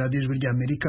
radiyo ijwi ry'Amerika.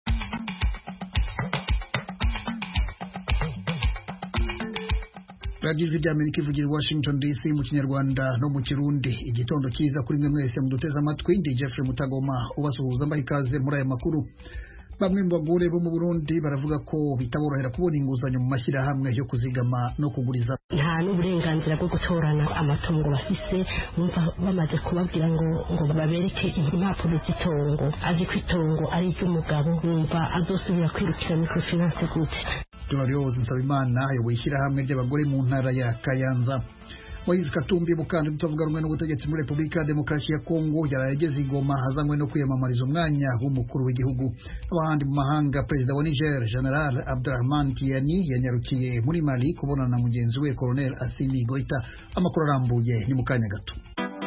radiyo ijwi ry'Amerika ivugira i Washington DC mu Kinyarwanda no mu Kirundi. Igitondo cyiza kuri mwe mwese muduteze amatwi. Ndi Jeffrey Mutagoma ubasuhuza mbaha ikaze muri aya makuru. Bamwe mu bagore bo mu Burundi baravuga ko bitaborohera kubona inguzanyo mu mashyirahamwe yo kuzigama no kuguriza. Nta n'uburenganzira bwo gutorana amatungo bafise, bumva bamaze kubabwira ngo babereke impapuro z'itongo, azi ko itongo ari iry'umugabo, bumva azosubira kwirukira microfinance gute. Dorariose Nsabimana ayoboye ishyirahamwe ry'abagore mu ntara ya Kayanza. Moise Katumbi mukandida utavuga rumwe n'ubutegetsi muri Repubulika ya Demokarasi ya Kongo yarageze i Goma hazanywe no kwiyamamariza umwanya w'umukuru w'igihugu. Abandi mu mahanga, Perezida wa Niger General Abdurrahman Tiani yanyarukiye muri Mali kubonana na mugenzi we Colonel Assimi Goita. Amakuru arambuye ni mu kanya gato.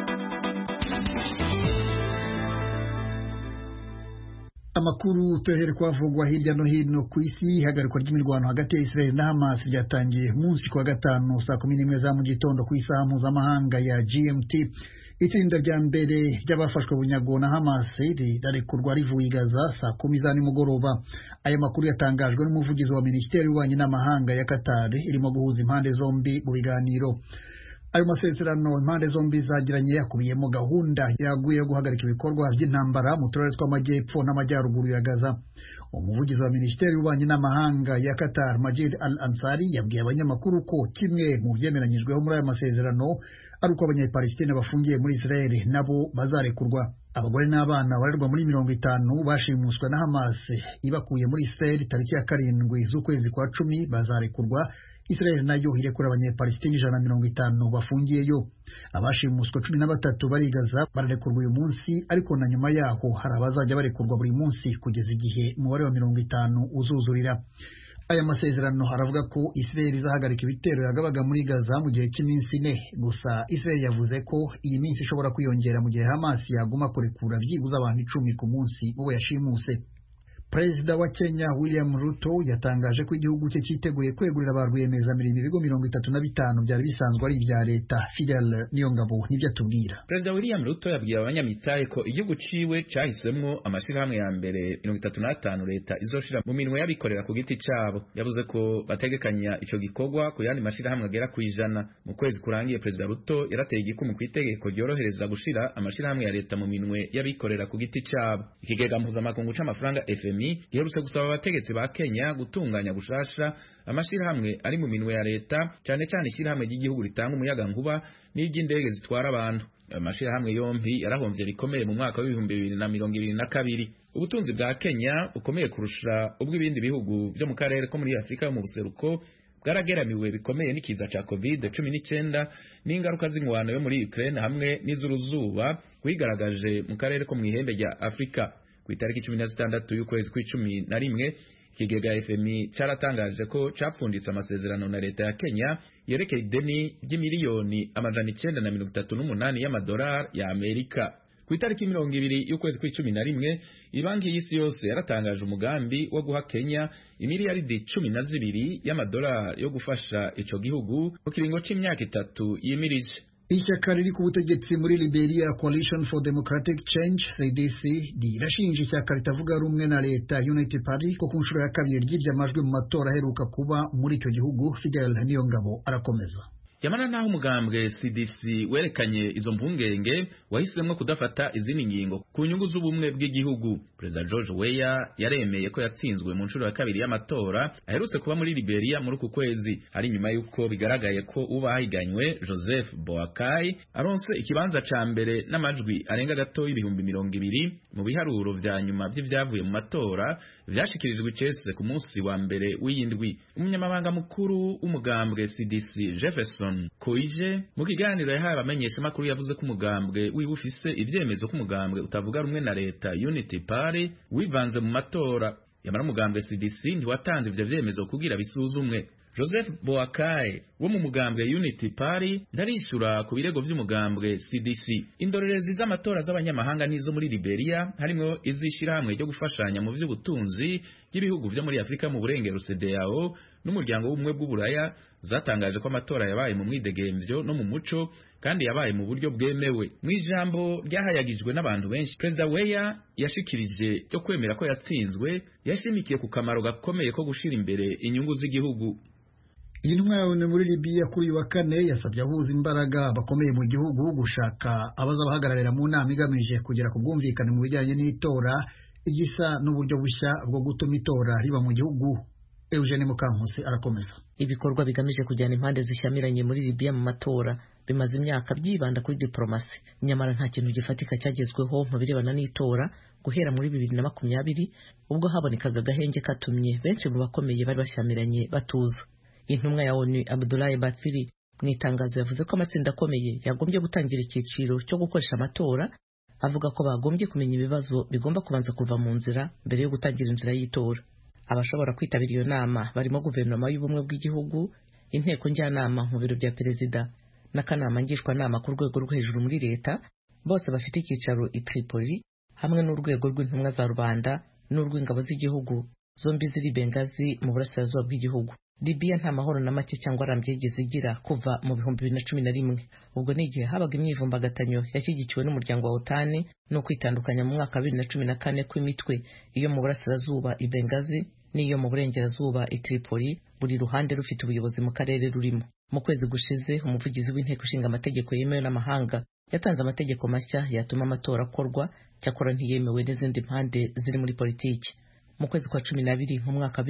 Amakuru tuhere kwavugwa hirya no hino ku isi. Ihagarikwa ry'imirwano hagati ya Israel na Hamas ryatangiye munsi kwa gatanu saa 11 za mu gitondo ku isaha mpuzamahanga ya GMT. Itsinda rya mbere ry'abafashwe bunyago na Hamas rirarekurwa rivuye i Gaza saa 10 za nimugoroba. Aya makuru yatangajwe n'umuvugizi wa Minisiteri y'Ububanyi n'Amahanga ya Qatar irimo guhuza impande zombi mu biganiro. Ayo masezerano impande zombi zagiranye yakubiyemo gahunda yaguye yo guhagarika ibikorwa by'intambara mu turere tw'amajyepfo n'amajyaruguru ya Gaza. Umuvugizi wa Minisiteri y'Ububanyi n'Amahanga ya Qatar Majid Al-Ansari yabwiye abanyamakuru ko kimwe mu byemeranyijweho muri ayo masezerano ari uko abanyapalestina bafungiye muri Israel nabo bazarekurwa. Abagore n'abana barerwa muri 50 bashimuswe na Hamas ibakuye muri Israel tariki ya 7 z'ukwezi kwa 10 bazarekurwa. Israel nayo irekura abanyapalestina 150 bafungiyeyo. Abashimuswe 13 bari Gaza bararekurwa uyu munsi, ariko na nyuma yaho hari abazajya barekurwa buri munsi kugeza igihe umubare wa 50 uzuzurira. Aya masezerano aravuga ko Israel izahagarika ibitero yagabaga muri Gaza mu gihe cy'iminsi 4 gusa. Israel yavuze ko iyi minsi ishobora kwiyongera mu gihe Hamas yaguma kurekura byibuze abantu 10 ku munsi bo yashimuse. Perezida wa Kenya William Ruto yatangaje ko igihugu cye cyiteguye kwegurira ba rwiyemezamirimo ibigo 35 byari bisanzwe ari ibya leta. Fidel Niyongabo nibyo atubwira. Perezida William Ruto yabwiye abanyamitahe ko igihugu ciwe cyahisemwo amashirahamwe ya mbere 35 leta izoshira mu minwe y'abikorera ku giti cyabo. Yavuze ko bategekanya ico gikorwa ku yandi mashirahamwe agera ku 100. Mu kwezi kurangiye Perezida Ruto yarateye igikumu ku itegeko ryorohereza gushira amashirahamwe ya leta mu minwe y'abikorera ku giti cyabo. Ikigega mpuzamakungu c'amafaranga FMI giherutse gusaba abategetsi ba Kenya gutunganya gushasha amashirahamwe ari mu minwe ya leta, cyane cyane ishirahamwe ry'igihugu ritanga umuyaga nkuba n'iry'indege zitwara abantu. Amashirahamwe yombi yarahomvye bikomeye mu mwaka wa 2022. Ubutunzi bwa Kenya bukomeye kurusha ubw'ibindi bihugu byo mu karere ko muri Afrika yo mu buseruko bwarageramiwe bikomeye n'ikiza ca COVID-19 n'ingaruka z'ingwano yo muri Ukraine hamwe n'iz'uruzuba kwigaragaje mu karere ko mu ihembe rya Afrika. Ku itariki 16 y'ukwezi kwa 11 ikigega FMI cyaratangaje ko cyapfunditse amasezerano na leta ya Kenya yerekeye ideni ry'imiliyoni 938 y'amadolari ya Amerika. Ku itariki 20 y'ukwezi kwa 11 ibanki y'isi yose yaratangaje umugambi wo guha Kenya imiliyaridi 12 y'amadolari yo gufasha ico gihugu mu kiringo c'imyaka 3 yimirije. Ishyaka riri ku butegetsi muri Liberia Coalition for Democratic Change CDC rirashinja ishyaka ritavuga rumwe na leta Unity Party ko ku nshuro ya kabiri ryibye amajwi mu matora aheruka kuba muri icyo gihugu. Fidel Niyongabo arakomeza. Yamana naho umugambwe CDC werekanye izo mpungenge wahisemwe kudafata izindi ngingo ku nyungu z'ubumwe bw'igihugu. Perezida George Weah yaremeye ko yatsinzwe mu nshuro ya kabiri y'amatora aherutse kuba muri Liberia muri uku kwezi, ari nyuma yuko bigaragaye ko ubahiganywe Joseph Boakai aronse ikibanza ca mbere n'amajwi arenga gato y'ibihumbi 200 mu biharuro vya nyuma by'ivyavuye mu matora vyashikirijwe icese ku munsi wa mbere w'iyindwi. Umunyamabanga mukuru w'umugambwe CDC Jefferson Koije mu kiganiro yahaye abamenyesha makuru yavuze ko umugambwe wibufise ivyemezo ko umugambwe utavuga rumwe na leta Unity Party wivanze mu matora. Yamara umugambwe CDC ntiwatanze ivyo vyemezo kugira bisuzumwe. Joseph Boakai wo mu mugambwe Unity Party ndarishura ku birego vy'umugambwe CDC. Indorerezi z'amatora z'abanyamahanga nizo muri Liberia harimo izishirahamwe ryo gufashanya mu vy'ubutunzi ry'ibihugu vyo muri Afrika mu burengero CEDEAO n'umuryango w'ubumwe bw'uburaya zatangaje ko amatora yabaye mu mwidegemvyo no mu muco kandi yabaye mu buryo bwemewe. Mu ijambo ryahayagijwe n'abantu benshi, Perezida Weah yashikirije cyo kwemera ko yatsinzwe, yashimikiye ku kamaro gakomeye ko gushira imbere inyungu z'igihugu. Iyi ntumwa yawe muri Libya kuri uyu wa kane yasabye ahuza imbaraga bakomeye mu gihugu gushaka abazabahagararira mu nama igamije kugera ku bwumvikane mu bijyanye n'itora, igisa n'uburyo bushya bwo gutuma itora riba mu gihugu. Eugene Mukankusi arakomeza. Ibikorwa bigamije kujyana impande zishyamiranye muri Libya mu matora bimaze imyaka byibanda kuri diplomasi, nyamara nta kintu gifatika cyagezweho mu birebana n'itora guhera muri 2020 ubwo habonekaga agahenge katumye benshi mu bakomeye bari bashyamiranye batuza. Intumwa ya ONU Abdoulaye Bathily mu itangazo yavuze ko amatsinda akomeye yagombye gutangira icyiciro cyo gukoresha amatora, avuga ko bagombye kumenya ibibazo bigomba kubanza kuva mu nzira mbere yo gutangira inzira y'itora. Abashobora kwitabira iyo nama barimo guverinoma y'ubumwe bw'igihugu, inteko njyanama mu biro bya perezida n'akanama ngishwanama ku rwego rwo hejuru muri leta, bose bafite icyicaro i Tripoli, hamwe n'urwego rw'intumwa za rubanda n'urw'ingabo z'igihugu, zombi ziri Benghazi mu burasirazuba bw'igihugu. Libya nta mahoro na make cyangwa arambye yigeze igira kuva mu 2011, ubwo n'igihe habaga imyivumbagatanyo yashyigikiwe n'umuryango wa OTAN no kwitandukanya mu mwaka 2014 kw'imitwe iyo mu burasirazuba i Benghazi n'iyo mu burengerazuba i Tripoli, buri ruhande rufite ubuyobozi mu karere rurimo. Mu kwezi gushize umuvugizi w'inteko ishinga amategeko yemewe n'amahanga yatanze amategeko mashya yatuma amatora akorwa, cyakora ntiyemewe n'izindi mpande ziri muri politiki. Mu kwezi kwa 12 mu mwaka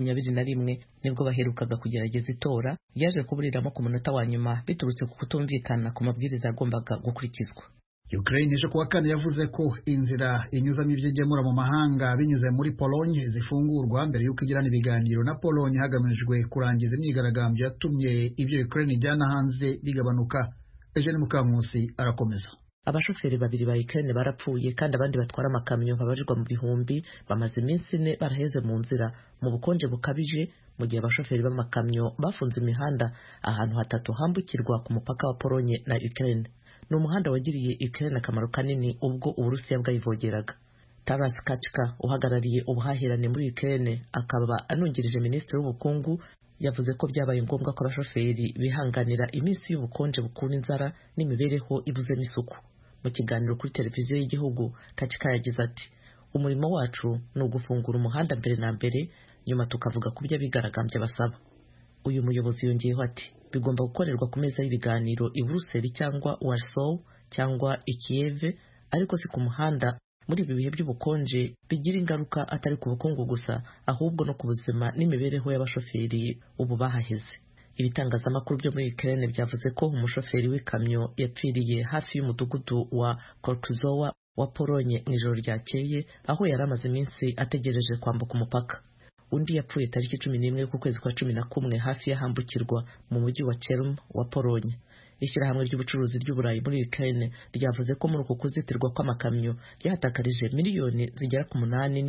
2021 nibwo baherukaga kugerageza itora, yaje kuburiramo ku munota wa nyuma biturutse ku kutumvikana ku mabwiriza yagombaga gukurikizwa. Ukraine ejo kuwa kane yavuze ko inzira inyuzamo ibyigemura mu mahanga binyuze muri Pologne zifungurwa mbere y'uko igirana ibiganiro na Pologne hagamijwe kurangiza imyigaragambyo yatumye ibyo Ukraine ijyana hanze bigabanuka. Eugene Mukankusi arakomeza. Abashoferi babiri ba Ukraine barapfuye kandi abandi batwara amakamyo babarirwa mu bihumbi bamaze iminsi 4 baraheze mu nzira mu bukonje bukabije, mu gihe abashoferi b'amakamyo bafunze imihanda ahantu hatatu hambukirwa ku mupaka wa Pologne na Ukraine. Ni umuhanda wagiriye Ukraine akamaro kanini ubwo Uburusiya bwayivogeraga. Taras Kachka uhagarariye ubuhahirane muri Ukraine akaba anungirije minisitiri w'ubukungu yavuze ko byabaye ngombwa ko abashoferi bihanganira iminsi y'ubukonje bukura inzara n'imibereho ibuze n'isuku. Mu kiganiro kuri televiziyo y'igihugu, Kachka yagize ati, umurimo wacu ni ugufungura umuhanda mbere na mbere, nyuma tukavuga ku byo abigaragambya basaba. Uyu muyobozi yongeyeho ati, bigomba gukorerwa ku meza y'ibiganiro i Brussels cyangwa Warsaw cyangwa i Kiev, ariko si ku muhanda. Muri ibi bihe by'ubukonje bigira ingaruka atari ku bukungu gusa, ahubwo no ku buzima n'imibereho y'abashoferi ubu bahaheze. Ibitangazamakuru byo muri Ukraine byavuze ko umushoferi w'ikamyo yapfiriye hafi y'umudugudu wa Korkuzowa wa Polonye mu ijoro ryakeye, aho yari amaze iminsi ategereje kwambuka umupaka. Undi yapfuye tariki 11 ku kwezi kwa 11 hafi y'ahambukirwa mu mujyi wa Chelm wa Polonye. Ishyirahamwe ry'ubucuruzi ry'Uburayi muri Ukraine ryavuze ko muri uku kuzitirwa kw'amakamyo ryahatakarije miliyoni zigera ku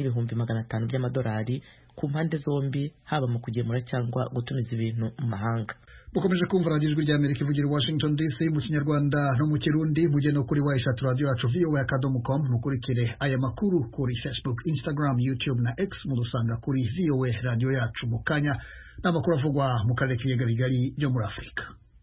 8,500 by'amadolari ku mpande zombi, haba mu kugemura cyangwa gutumiza ibintu mu mahanga. Mukomeje kumva Radio Ijwi ry'Amerika ivugira Washington DC mu Kinyarwanda no mu Kirundi, mujye no kuri wayishatu radio yacu voa.com, mukurikire aya makuru kuri Facebook, Instagram, YouTube na X, mudusanga kuri VOA radio yacu. Mu kanya n'amakuru avugwa mu karere k'ibiyaga bigari byo muri Afurika.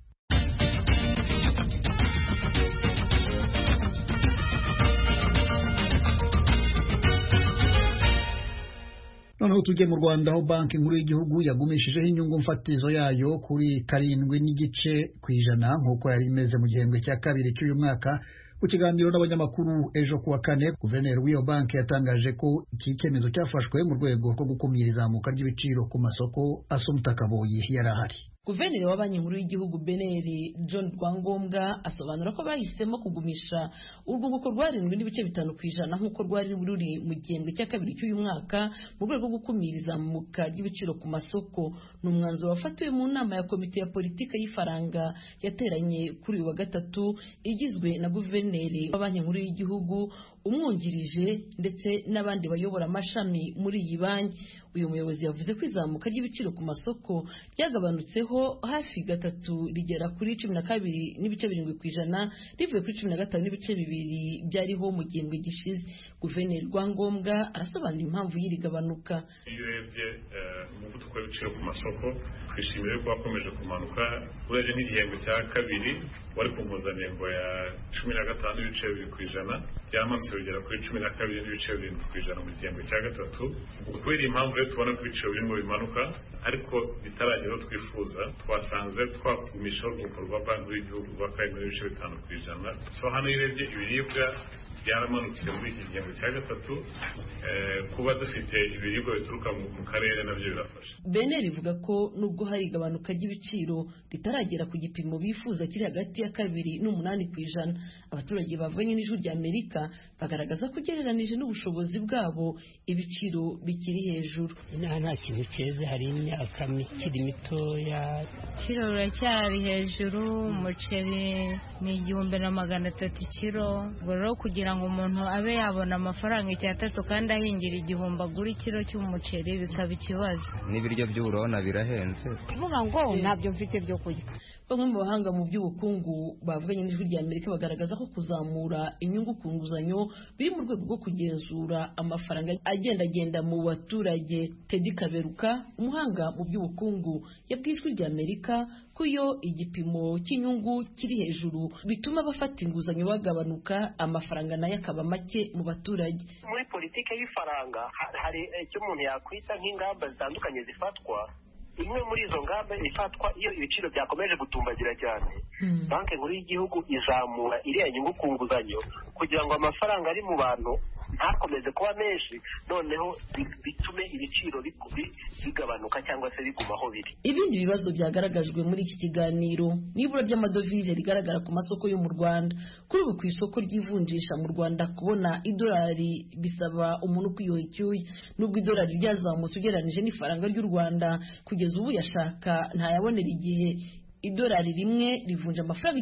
Noneho tujye mu Rwanda, aho banki nkuru y'igihugu yagumishijeho inyungu mfatizo yayo kuri 7.9% nk'uko yari imeze mu gihembwe cya kabiri cy'uyu mwaka. Ku kiganiro n'abanyamakuru ejo kuwa kane, guverineri w'iyo banki yatangaje ko iki cyemezo cyafashwe mu rwego rwo gukumira izamuka ry'ibiciro ku masoko. Assumpta Kaboyi yarahari. Guverineri wa banki nkuru y'igihugu Beneri John Rwangombwa asobanura ko bahisemo kugumisha urwunguko rwa 7.5% nk'uko rwari ruri mu gihembwe cya kabiri cy'uyu mwaka mu rwego rwo gukumira izamuka ry'ibiciro ku masoko. Ni umwanzuro wafatiwe mu nama ya komite ya politika y'ifaranga yateranye kuri uyu wa gatatu, igizwe na guverineri wa banki nkuru y'igihugu, umwungirije ndetse n'abandi bayobora amashami muri iyi banki. Uyu muyobozi yavuze ko izamuka ry'ibiciro ku masoko ryagabanutseho hafi gatatu rigera kuri 12.7% rivuye kuri 15.2% byariho mu gihembwe gishize. Guverineri Rwangombwa arasobanura impamvu y'iri gabanuka. Iyo urebye umuvuduko w'ibiciro ku masoko twishimiye ko wakomeje kumanuka urebye n'igihembwe cya kabiri wari ku mpuzandengo ya 15.2%, byamanutse bigera kuri 12.7% mu gihembwe cya gatatu. Kubera impamvu tubona ko ibiciro birimo bimanuka ariko bitaragera twifuza, twasanze twakumisha urwego rwa banki y'igihugu rwa 5.5%. So hano irebye ibiribwa byaramanutse muri iki gihembwe cya gatatu, kuba dufite ibiribwa bituruka mu karere nabyo birafasha. BNR ivuga ko nubwo hari igabanuka ry'ibiciro ritaragera ku gipimo bifuza kiri hagati ya 2.8%, abaturage bavanye n'Ijwi ry'Amerika bagaragaza ko ugereranije n'ubushobozi bwabo ibiciro bikiri hejuru. Nta kintu cyeze, hari imyaka mikiri mitoya, kiro cyari hejuru. Umuceri ni 1,300 kilo, rero kugira ngo umuntu abe yabona amafaranga 3 kandi ahingira igihumbi agura ikiro cy'umuceri bikaba ikibazo. N'ibiryo by'urona birahenze, kuvuga ngo ntabyo mfite byo kurya. Bamwe mu bahanga mu by'ubukungu bavuganye n'Ijwi ry'Amerika bagaragaza ko kuzamura inyungu ku nguzanyo biri mu rwego rwo kugenzura amafaranga agenda mu baturage. Teddy Kaberuka, umuhanga mu by'ubukungu, yabwiye Ijwi ry'Amerika ko iyo igipimo cy'inyungu kiri hejuru bituma bafata inguzanyo bagabanuka, amafaranga nayo akaba make mu baturage. Muri politike y'ifaranga hari icyo umuntu yakwita nk'ingamba zitandukanye zifatwa. Imwe muri izo ngamba ifatwa iyo ibiciro byakomeje gutumbagira cyane, banki nkuru y'igihugu izamura iriya nyungu ku nguzanyo kugira ngo amafaranga ari mu bantu ntakomeze kuba menshi, noneho bitume ibiciro bigabanuka cyangwa se biguma aho biri. Ibindi bibazo byagaragajwe muri iki kiganiro n'ibura ry'amadovize rigaragara ku masoko yo mu Rwanda. Kuri ubu ku isoko ry'ivunjisha mu Rwanda kubona idolari bisaba umuntu kwiyoha icyuya. Nubwo idolari ryazamutse ugereranije n'ifaranga ry'u Rwanda, kugeza ubu yashaka ntayabonera igihe. Idolari rimwe rivunja amafaranga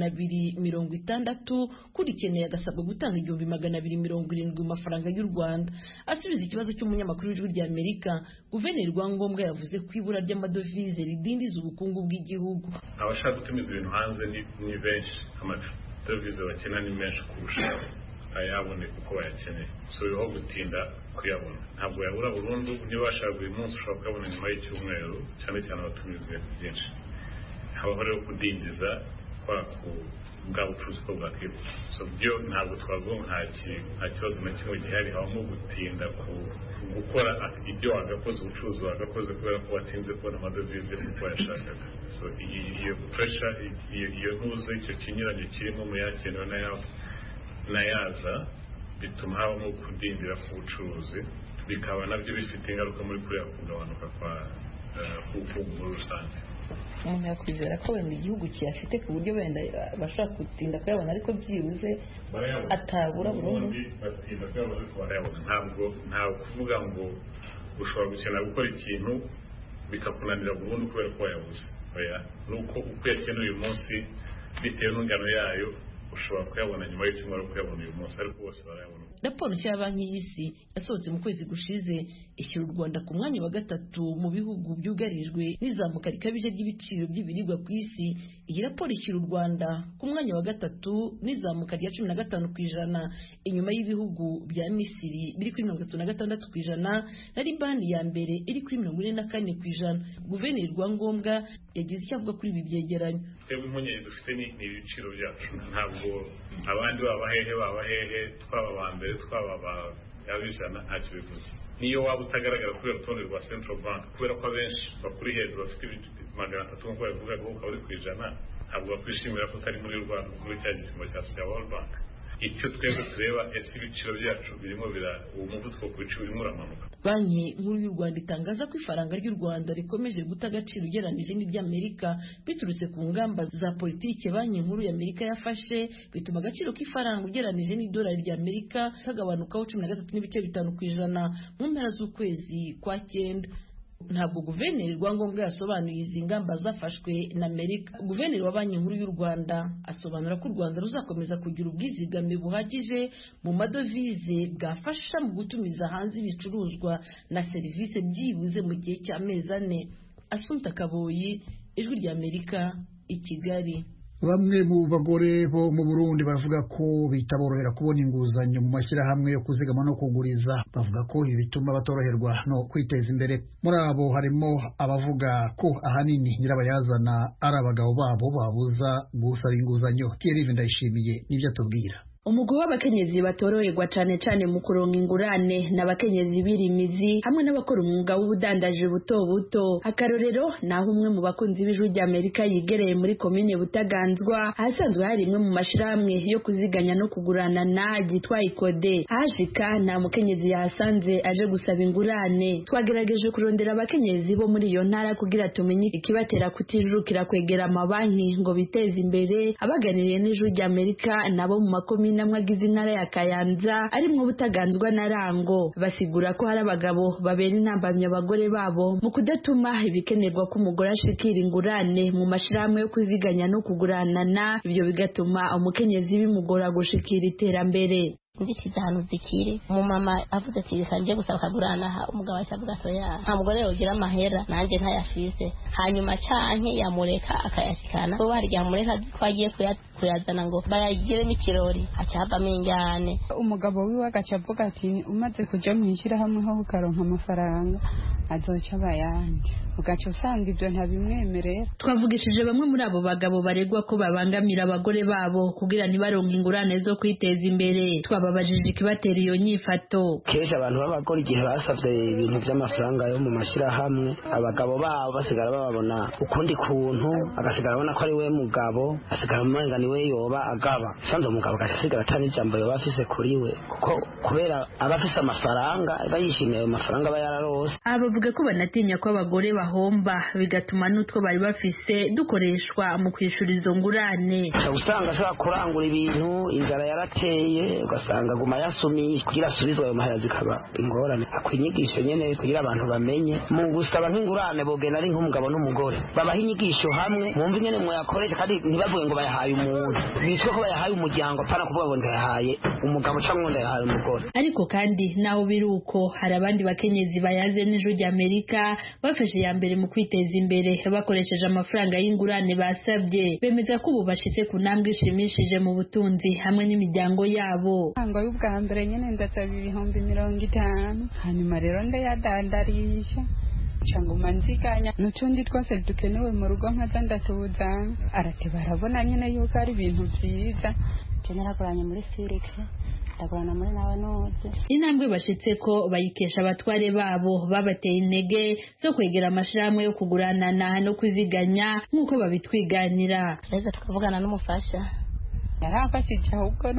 260, kurikeneye agasabwa gutanga 270 mu mafaranga y'u Rwanda. Asubiza ikibazo cy'umunyamakuru w'Ijwi ry'Amerika, Guverineri Rwangombwa yavuze ko ibura ry'amadovize ridindiza ubukungu bw'igihugu. Abashaka gutumiza ibintu hanze ni benshi, amadovize bakena ni menshi kurusha ayabone kuko bayakeneye, so biho gutinda kuyabona. Ntabwo yabura burundu, niba washaka uyu munsi ushobora kuyabona nyuma y'icyumweru, cyane cyane abatumize byinshi. Habaho rero kudindiza kwa bwa bucuruzi ko bwakwibuka. So byo ntabwo twavuga nta kibazo na kimwe gihari, habamo gutinda gukora ibyo wagakoze, ubucuruzi wagakoze kubera ko watinze kubona amadovize kuko yashakaga. So iyo pressure, iyo ntuze, icyo kinyuranyo kirimo mu yakenewe n'ayaza bituma habamo kudindira ku bucuruzi, bikaba nabyo bifite ingaruka muri kuriya kugabanuka kwa ubukungu muri rusange. Umuntu yakwizera ko wenda igihugu kiyafite ku buryo wenda bashaka gutinda kuyabona, ariko byibuze atabura burundu. Batinda kuyabona ariko barayabona. Ntabwo kuvuga ngo ushobora gukenera gukora ikintu bikakunanira burundu kubera ko wayabuze. Nuko uko yakeneye uyu munsi bitewe n'ingano yayo ushobora kuyabona nyuma y'icyumweru, kuyabona uyu munsi, ariko bose barayabona. Raporo nshya ya Banki y'Isi yasohotse mu kwezi gushize ishyira u Rwanda ku mwanya wa 3 mu bihugu byugarijwe n'izamuka rikabije ry'ibiciro by'ibiribwa ku isi. Iyi raporo ishyira u Rwanda ku mwanya wa 3 n'izamuka rya 15%, inyuma y'ibihugu bya Misiri biri kuri 36% na Libani ya mbere iri kuri 44%. Guverineri Rwangombwa yagize icyo avuga kuri ibi byegeranyo. Twebwe impungenge dufite ni ibiciro byacu, ntabwo abandi baba hehe twaba ba mbere twaba yabijana ntacyo bivuze. Niyo waba utagaragara kuri urutonde rwa Central Bank kubera ko abenshi bakuri hejuru bafite 300 nk'uko bavuga ko ukaba uri ku 100, ntabwo bakwishimira ko utari muri Rwanda kuri cya gipimo cya World Bank. Icyo twebwe tureba ese ibiciro byacu birimo umuvuduko ku biciro birimo uramanuka. Banki nkuru y'u Rwanda itangaza ko ifaranga ry'u Rwanda rikomeje guta agaciro ugereranije n'iby'Amerika biturutse ku ngamba za politike Banki nkuru y'Amerika yafashe, bituma agaciro k'ifaranga ugereranije n'idolari ry'Amerika kagabanukaho 13.5% mu mpera z'ukwezi kwa 9. ntabwo guverineri Rwangombwa yasobanuye izi ngamba zafashwe na Amerika. Guverineri wa Banki Nkuru y'u Rwanda asobanura ko u Rwanda ruzakomeza kugira ubwizigame buhagije mu madovize bwafasha mu gutumiza hanze ibicuruzwa na serivisi byibuze mu gihe cy'amezi 4. Assumpta Kaboyi, Ijwi ry'Amerika, i Kigali. Bamwe mu bagore bo mu Burundi baravuga ko bitaborohera kubona inguzanyo mu mashyirahamwe yo kuzigama no kuguriza. Bavuga ko ibi bituma batoroherwa no kwiteza imbere. Muri abo harimo abavuga ko ahanini nyirabayazana ari abagabo babo babuza gusaba inguzanyo. Thierry Ndayishimiye nibyo atubwira. Umugwi w'abakenyezi batoroherwa cane cane mu kuronka ingurane n'abakenyezi birimizi hamwe n'abakora umwuga w'ubudandaje buto buto. Akarorero naho umwe mu bakunzi b'Ijwi ry'Amerika yigereye muri komine Butaganzwa ahasanzwe hari imwe mu mashirahamwe yo kuziganya no kugurana na gitwa Ikode. Hashika nta mukenyezi yahasanze aje gusaba ingurane. Twagerageje kurondera abakenyezi bo muri iyo ntara kugira tumenye ikibatera kutijurukira kwegera amabanki ngo biteze imbere. Abaganiriye n'Ijwi ry'Amerika nabo mu makomine namwagize intara ya Kayanza arimwo Butaganzwa na Rango basigura ko hari abagabo babera intambamye abagore babo mu kudatuma ibikenerwa ko umugore ashikira ingurane mu mashirahamwe yo kuziganya no kuguranana. Ibyo bigatuma umukenyezi bimugora gushikira iterambere. Nzikiza hano zikiri umumama avuze ati sanje gusaba kagurana umugabo ashavuga soya nta mugore ugira amahera nanje ntayafise hanyuma canke yamureka akayashikana bo bari yamureka twagiye kuyazana ngo bayagire n'ikirori acava minjane. Umugabo wiwe agacavuga ati umaze kuja mwishira hamwe ho ukaronka amafaranga azoca bayanje ugaca usanga ibyo ntabimwemerera. Twavugishije bamwe muri abo bagabo baregwa ko babangamira abagore babo kugira ntibaronke ingurane zo kwiteza imbere. Twababajije ikibatera iyo nyifato. Kesha abantu b'abagore igihe basavye ibintu by'amafaranga yo mu mashirahamwe abagabo babo basigara babona ukundi kuntu agasigara abona ko ari we mugabo asigara umenga niwe yoba agaba sanze umugabo agasigara atani ijambo yoba afise kuri we kuko kubera abafise amafaranga bayishimiye ayo mafaranga bayararose. Abavuga ko banatinya ko abagore bahomba bigatuma n'utwo bari bafise dukoreshwa mu kwishura izo ngurane. Usanga ashobora kurangura ibintu inzara yarateye ugasanga guma yasumiye kugira asubizwe ayo mahera zikaba ingorane. Akwinyigisho nyene kugira abantu bamenye mu gusaba nk'ingurane bogena ari nk'umugabo n'umugore babaha inyigisho hamwe mwumva nyene mwakoresha kandi ntibavuge ngo bayahaye umuntu bitwe ko bayahaye umuryango apana kuvuga ngo ndayahaye umugabo cyangwa ndayahaye umugore. Ariko kandi naho biruko hari abandi bakenyezi bayaze n'Ijwi ry'Amerika bafashe ya mbere mu kwiteza imbere bakoresheje amafaranga y'ingurane basabye. Bemeza ko ubu bashitse ku ntambwe ishimishije mu butunzi hamwe n'imiryango yabo. Ngo y'ubwa mbere nyene ndasaba 50,000 hanyuma rero ndayadandarisha cyangwa nziganya n'utundi twose dukenewe mu rugo nkaza ndatuzana. Arate barabona nyene yuko ari ibintu byiza. Genera kuranye muri Felix ndagurana muri nawe nose. Intambwe bashitse ko bayikesha abatware babo babateye intege zo kwegera amashirahamwe yo kuguranana no kwiziganya nk'uko babitwiganira. Reza tukavugana n'umufasha yarafashije ahubwo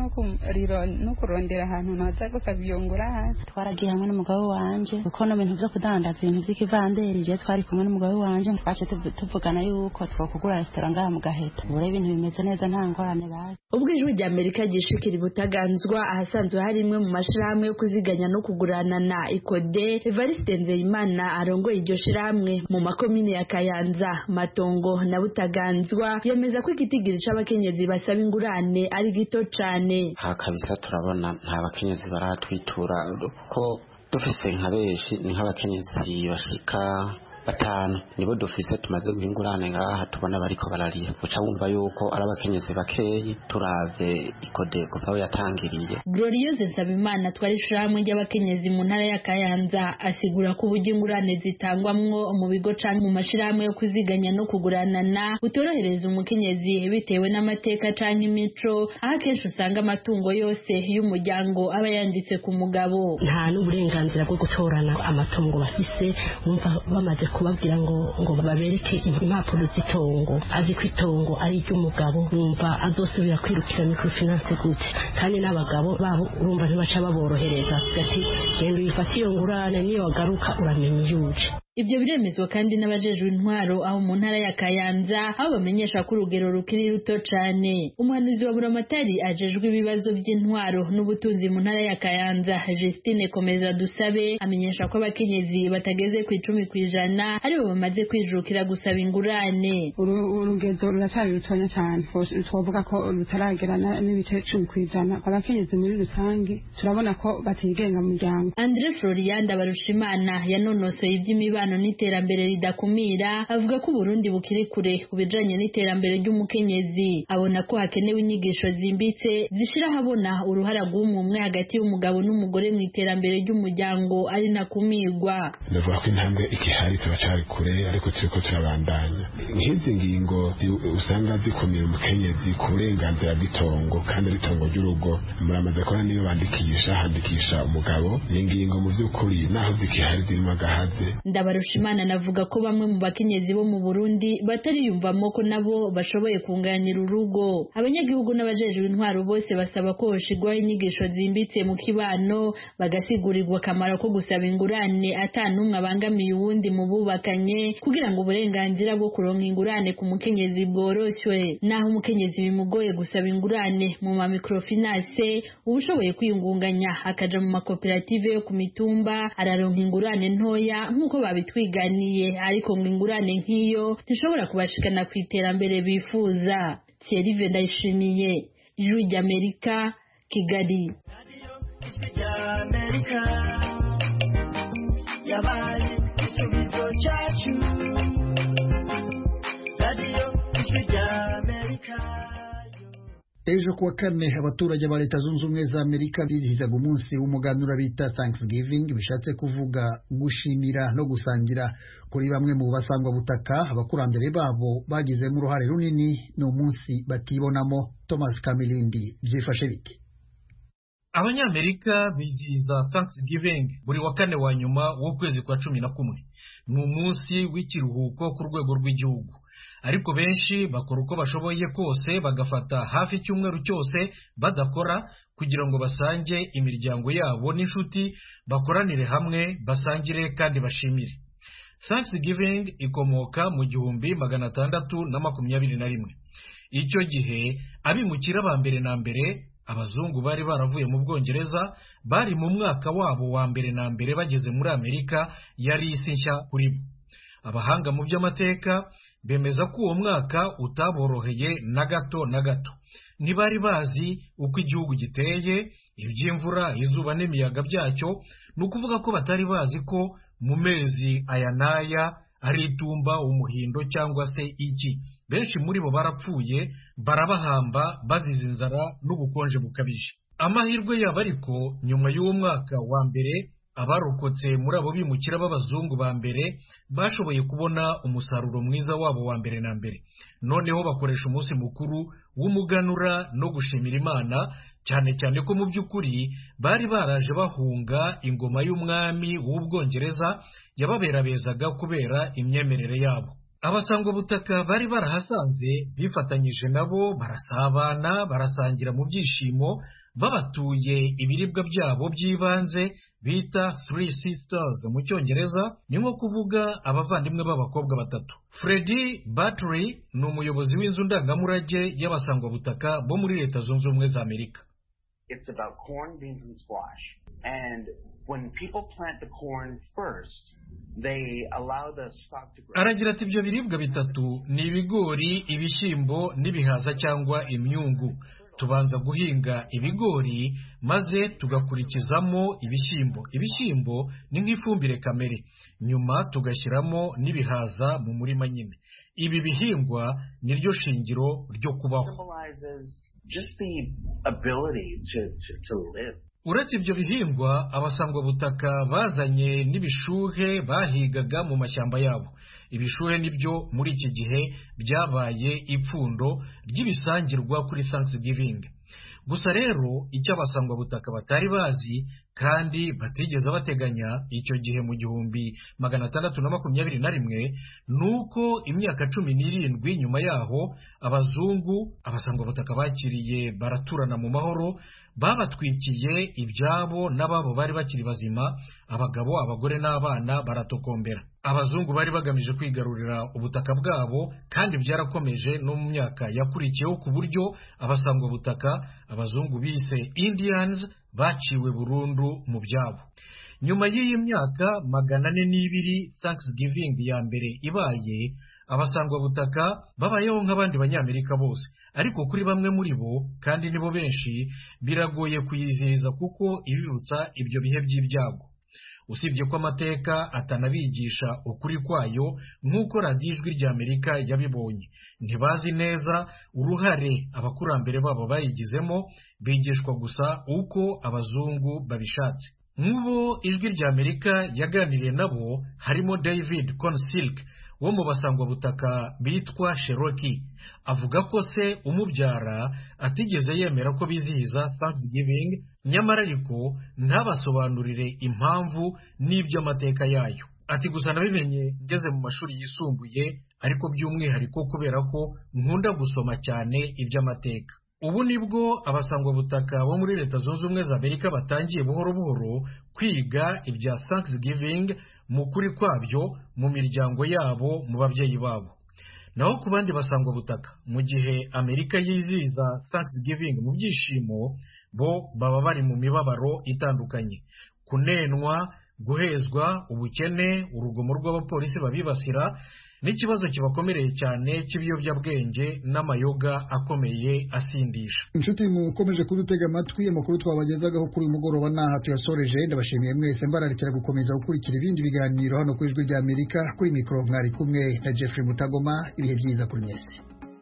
no kurondera ahantu naza gusaba iyo ngurane. Twaragiye hamwe n'umugabo wanje kuko no bintu byo kudandaza ibintu by'ikivanderi je twari kumwe n'umugabo wanje twaje tuvugana yuko twokugura restaurant ngaha mu Gaheta. Ubure ibintu bimeze neza nta ngorane bazi. Ubwo Ijwi ry'Amerika gishikira Butaganzwa ahasanzwe hari imwe mu mashirahamwe yo kuziganya no kuguranana Ikode. Evariste Nzeyimana arongoye iryo shirahamwe mu makomine ya Kayanza, Matongo na Butaganzwa yemeza ko igitigiri c'abakenyezi basaba ingurane ari gito cane. Hakabisa turabona nta bakenyezi baratwitura kuko dufise nka beshi ni nk'abakenyezi bashika 5 nibo dufise tumaze guhingurane ngaha tubona bariko bararira uca wumva yuko ari abakenyezi bakeyi turavye Ikode kuva yatangiriye. Gloriose Nsabimana twari shamwe ry'abakenyezi mu ntara ya Kayanza asigura ko ubugingurane zitangwamwo mu bigo canke mu mashirahamwe yo kuziganya no kuguranana utorohereza umukenyezi bitewe n'amateka canke imico aho kenshi usanga amatungo yose y'umuryango aba yanditse ku mugabo. Nta n'uburenganzira bwo gutorana amatungo bafise umva bamaze kubabwira ngo babereke impapuro z'itongo azi ko itongo ari iry'umugabo wumva azosubira kwirukira microfinance gute kandi n'abagabo babo urumva ntibaca baborohereza gati genda uyifate iyo ngurane niyo wagaruka uramenya yuje. Ibyo biremezwa kandi n'abajejwe intwaro aho mu ntara ya Kayanza aho bamenyesha ko urugero rukiri ruto cane. Umuhanuzi wa Buramatari ajejwe ibibazo by'intwaro n'ubutunzi mu ntara ya Kayanza Justine Komeza Dusabe amenyesha ko abakenyezi batageze ku 10% aribo bamaze kwijukira gusaba ingurane. Urugendo ruracyari rutonya cyane, twovuga ko rutaragerana n'ibice 10%. Abakenyezi muri rusange turabona ko batigenga mu muryango. Andre Florian Barushimana yanonosoye iby'imibano n'iterambere ridakumira avuga ko Burundi bukiri kure kubijanye n'iterambere ry'umukenyezi. Abona ko hakenewe inyigisho zimbitse zishira habona uruhara rw'umwe hagati y'umugabo n'umugore mu iterambere ry'umuryango ari nakumirwa. Ndavuga ko intambwe ikihari tubacari kure ariko turiko turabandanya. Nk'izi ngingo usanga zikomeye umukenyezi ku burenganzira bw'itongo kandi ritongo ry'urugo muramaze ko niyo handikisha umugabo n'ingingo mu by'ukuri naho zikihari zirimo agahaze. Ndabarushimana navuga ko bamwe mu bakenyezi bo mu Burundi batariyumvamo ko nabo bashoboye kunganira urugo. Abanyagihugu n'abajejwe intwaro bose basaba ko hoshigwaho inyigisho zimbitse mu kibano bagasigurirwa akamaro ko gusaba ingurane atanumwe abangamiye uwundi mu bubakanye kugira ngo uburenganzira bwo kuronka ingurane ku mukenyezi bworoshywe. Naho umukenyezi bimugoye gusaba ingurane mu ma microfinance ubushoboye kwiyungunganya akaja mu makoperative yo ku mitumba araronka ingurane ntoya nk'uko babitwiganiye, ariko ngo ingurane nk'iyo ntishobora kubashikana ku iterambere bifuza. Thierry Ndayishimiye, Ijwi ry'Amerika, Kigali. Yabaye igisubizo cyacu radiyo Ijwi ry'Amerika. Ejo kuwa kane abaturage ba Leta Zunze Ubumwe za Amerika bizihizaga umunsi w'umuganura bita Thanksgiving, bishatse kuvuga gushimira no gusangira kuri bamwe mu basangwa butaka abakurambere babo bagizemo uruhare runini n'umunsi batibonamo. Thomas Kamilindi, byifashe bite? Abanyamerika bizihiza Thanksgiving buri wa kane wa nyuma w'ukwezi kwa 11. Ni umunsi w'ikiruhuko ku rwego rw'igihugu, ariko benshi bakora uko bashoboye kose bagafata hafi icyumweru cyose badakora kugira ngo basange imiryango yabo n'inshuti, bakoranire hamwe basangire kandi bashimire. Thanksgiving ikomoka mu 1621. Icyo gihe abimukira ba mbere na mbere abazungu bari baravuye mu Bwongereza bari mu mwaka wabo wa mbere na mbere bageze muri Amerika yari isi nshya kuri bo. Abahanga mu by'amateka bemeza ko uwo mwaka utaboroheye na gato na gato. Ntibari bazi uko igihugu giteye, iby'imvura, izuba n'imiyaga byacyo, ni ukuvuga ko batari bazi ko mu mezi aya n'aya ari itumba, umuhindo cyangwa se iki. Benshi muri bo barapfuye, barabahamba bazize inzara n'ubukonje bukabije. Amahirwe yabo ariko nyuma y'uwo mwaka wa mbere abarokotse muri abo bimukira b'abazungu ba mbere bashoboye kubona umusaruro mwiza wabo wa mbere na mbere. Noneho bakoresha umunsi mukuru w'umuganura no gushimira Imana, cyane cyane ko mu by'ukuri bari baraje bahunga ingoma y'umwami w'Ubwongereza yababerabezaga kubera imyemerere yabo. Abasangwa butaka bari barahasanze bifatanyije nabo, barasabana, barasangira mu byishimo, babatuye ibiribwa byabo by'ibanze bita Three Sisters mu Cyongereza, ni nko kuvuga abavandimwe b'abakobwa batatu. Freddie Battery ni umuyobozi w'inzu ndangamurage y'abasangwa butaka bo muri Leta Zunze Ubumwe za Amerika. It's about corn, beans and squash. And when people plant the corn first, they allow the stock to grow. Aragira ati ibyo biribwa bitatu ni ibigori, ibishyimbo n'ibihaza cyangwa imyungu. Tubanza guhinga ibigori maze tugakurikizamo ibishyimbo. Ibishyimbo ni nk'ifumbire kamere, nyuma tugashyiramo n'ibihaza mu murima nyine. Ibi bihingwa niryo shingiro ryo kubaho. Uretse ibyo bihingwa, abasangwa butaka bazanye n'ibishuhe bahigaga mu mashyamba yabo. Ibishuhe nibyo muri iki gihe byabaye ipfundo ry'ibisangirwa kuri Thanksgiving. Gusa rero icyo abasangwa butaka batari bazi kandi batigeze bateganya icyo gihe mu 1621 nuko imyaka 17 nyuma yaho abazungu abasangwabutaka bakiriye baraturana mu mahoro, babatwikiye ibyabo n'ababo bari bakiri bazima, abagabo abagore n'abana baratokombera. Abazungu bari bagamije kwigarurira ubutaka bwabo, kandi byarakomeje no mu myaka yakurikiyeho ku buryo abasangwabutaka abazungu bise Indians baciwe burundu mu byabo. Nyuma y'iyi myaka 402 Thanksgiving ya mbere ibaye, abasangwabutaka babayeho nk'abandi banyamerika bose, ariko kuri bamwe muri bo, kandi nibo benshi, biragoye kuyizihiza kuko ibibutsa ibyo bihe by'ibyago. Usibye ko amateka atanabigisha ukuri kwayo nk'uko radiyo Ijwi ry'Amerika yabibonye, ntibazi neza uruhare abakurambere babo bayigizemo, bigishwa gusa uko abazungu babishatse. Nk'ubo Ijwi ry'Amerika yaganiriye nabo harimo David Consilk wo mu basangwabutaka bitwa Cherokee. Avuga ko se umubyara atigeze yemera ko bizihiza Thanksgiving, nyamara ariko ntabasobanurire impamvu n'iby'amateka yayo. Ati gusa nabimenye ngeze mu mashuri yisumbuye, ariko by'umwihariko kubera ko nkunda gusoma cyane iby'amateka. Ubu nibwo abasangwabutaka bo muri Leta Zunze Ubumwe za Amerika batangiye buhoro buhoro kwiga ibya Thanksgiving mu kuri kwabyo mu miryango yabo, mu babyeyi babo. Naho ku bandi basangwabutaka, mu gihe Amerika yizihiza Thanksgiving mu byishimo, bo baba bari mu mibabaro itandukanye: kunenwa, guhezwa, ubukene, urugomo rw'abapolisi babibasira, n'ikibazo kibakomereye cyane cy'ibiyobyabwenge n'amayoga akomeye asindisha. Inshuti mukomeje kudutega amatwi, amakuru twabagezagaho kuri uyu mugoroba naha tuyasoreje. Ndabashimiye mwese, mbararikira gukomeza gukurikira ibindi biganiro hano ku Ijwi ry'Amerika. Kuri mikoro mwari kumwe na Jeffrey Mutagoma. Ibihe byiza kuri mwese.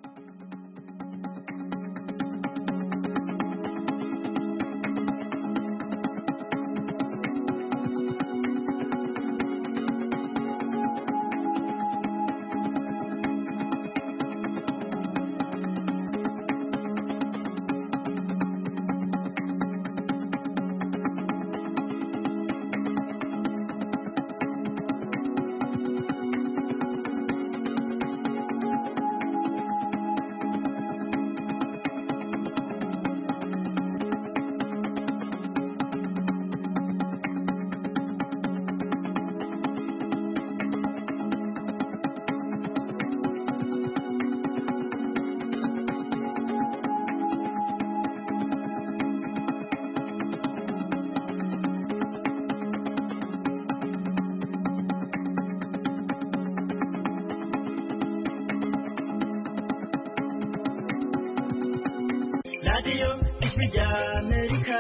radiyo Ijwi ry'Amerika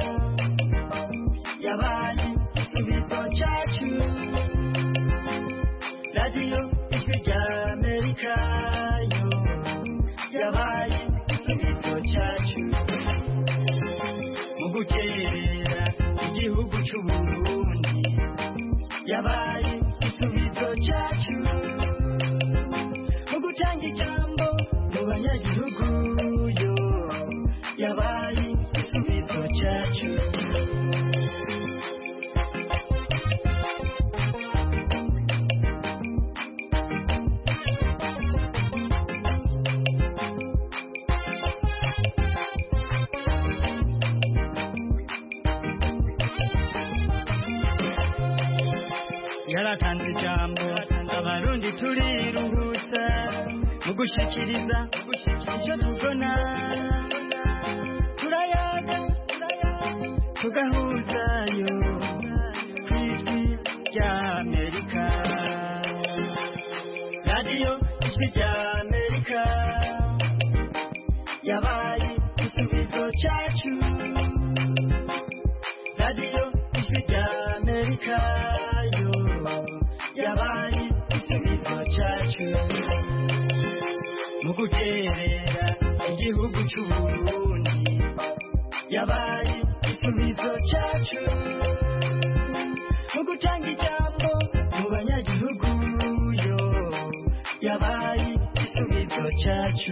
yabaye igisubizo cyacu. radiyo Ijwi ry'Amerika yo yabaye igisubizo cyacu mu gukerera igihugu cy'u Burundi, yabaye igisubizo cyacu mu gutanga ijambo mu banyagihugu, yabaye igisubizo cyacu. Yaratanze ijambo abarundi turiruhutsa mu gushikiriza icyo tubona, turayaga tugahuzayo ku Ijwi ry'Amerika. radiyo Ijwi ry'Amerika yabaye igisubizo cyacu. radiyo Ijwi ry'Amerika yo yabaye igisubizo cyacu mu guterera igihugu cy'u Burundi, yabaye igisubizo cyacu mu gutanga ijambo mu banyagihugu, yo yabaye igisubizo cyacu.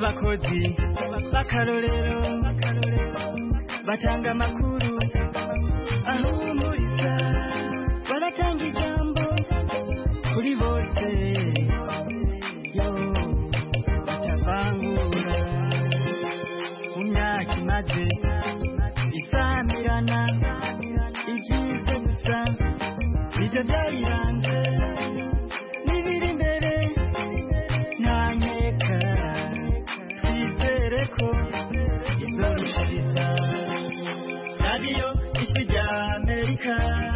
y'abakozi b'akarorero batanga amakuru ahumuriza baratanga ijambo kuri bose yo batavangura mu myaka imaze isamirana ibyiza gusa nibyo byayiranze n'ibiri imbere nta nkeka twizere ko izorushiriza radiyo ijwi rya Amerika